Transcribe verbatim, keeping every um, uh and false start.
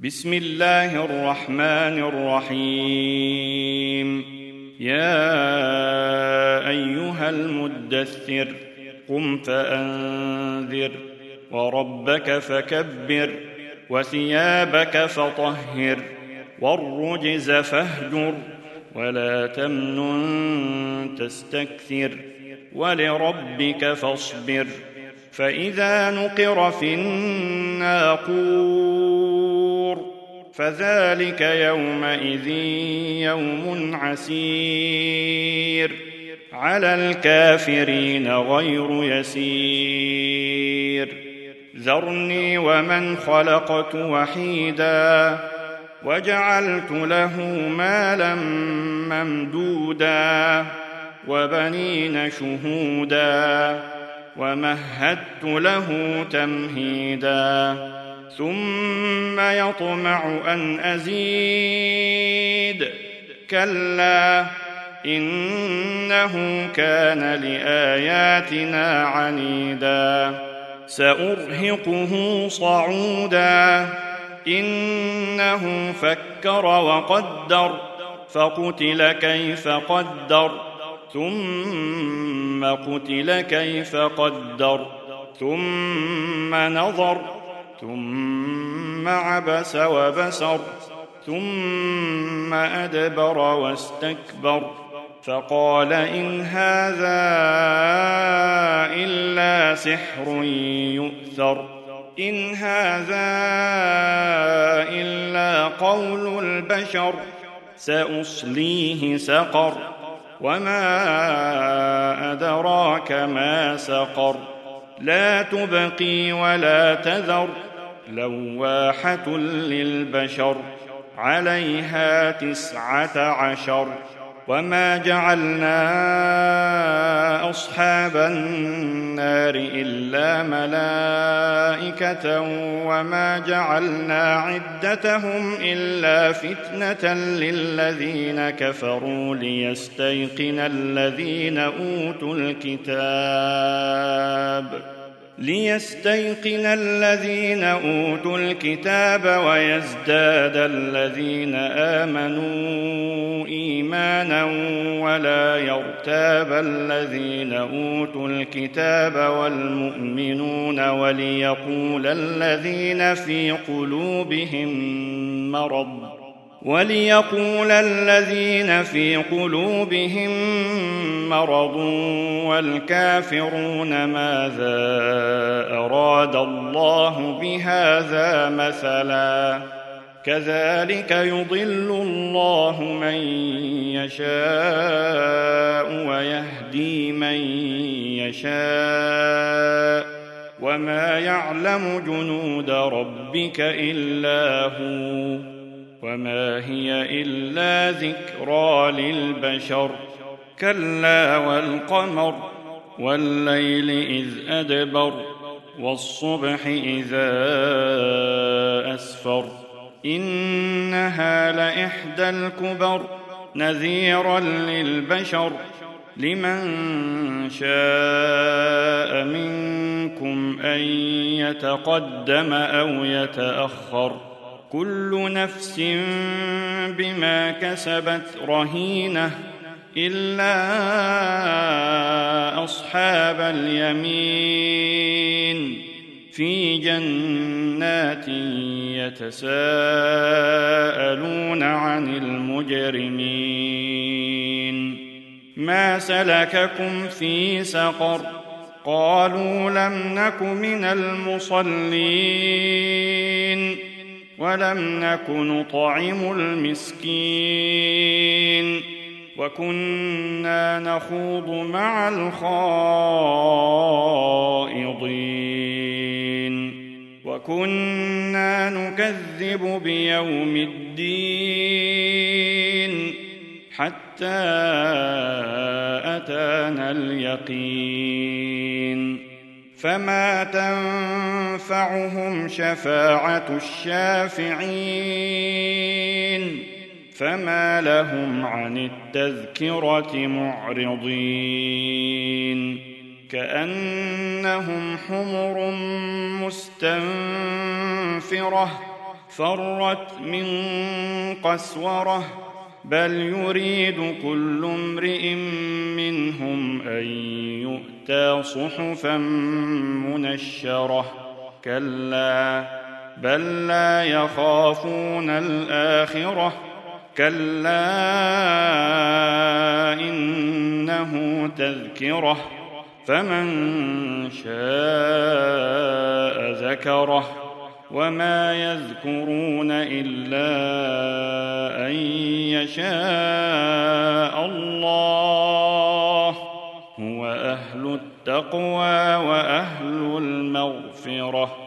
بسم الله الرحمن الرحيم. يا أيها المدثر قم فأنذر وربك فكبر وثيابك فطهر والرجز فاهجر ولا تمنن تستكثر ولربك فاصبر. فإذا نقر في الناقور فذلك يومئذ يوم عسير على الكافرين غير يسير. ذرني ومن خلقت وحيدا وجعلت له مالا ممدودا وبنين شهودا ومهدت له تمهيدا ثم يطمع أن أزيد كلا إنه كان لآياتنا عنيدا سأرهقه صعودا إنه فكر وقدر فقتل كيف قدر ثم قتل كيف قدر ثم نظر ثم عبس وبسر ثم أدبر واستكبر فقال إن هذا إلا سحر يؤثر إن هذا إلا قول البشر سأصليه سقر وما أدراك ما سقر لا تبقي ولا تذر لواحة للبشر عليها تسعة عشر. وما جعلنا أصحاب النار إلا ملائكة وما جعلنا عدتهم إلا فتنة للذين كفروا ليستيقن الذين أوتوا الكتاب ليستيقن الذين أوتوا الكتاب ويزداد الذين آمنوا إيمانا ولا يرتاب الذين أوتوا الكتاب والمؤمنون وليقول الذين في قلوبهم مرض وليقول الذين في قلوبهم مرض والكافرون ماذا أراد الله بهذا مثلا كذلك يضل الله من يشاء ويهدي من يشاء وما يعلم جنود ربك إلا هو وما هي إلا ذكرى للبشر. كلا والقمر والليل إذ أدبر والصبح إذا أسفر إنها لإحدى الكبر نذيرا للبشر لمن شاء منكم أن يتقدم أو يتأخر كل نفس بما كسبت رهينة إلا أصحاب اليمين في جنات يتساءلون عن المجرمين ما سلككم في سقر قالوا لم نك من المصلين ولم نك نطعم المسكين وكنا نخوض مع الخائضين وكنا نكذب بيوم الدين حتى أتانا اليقين فما تنفعهم شفاعة الشافعين فما لهم عن التذكرة معرضين كأنهم حمر مستنفرة فرت من قسورة بل يريد كل امرئ منهم أن يؤتى صحفا منشرة كلا بل لا يخافون الآخرة كلا إنه تذكرة فمن شاء ذكره وما يذكرون إلا أن يشاء الله هو أهل التقوى وأهل المغفرة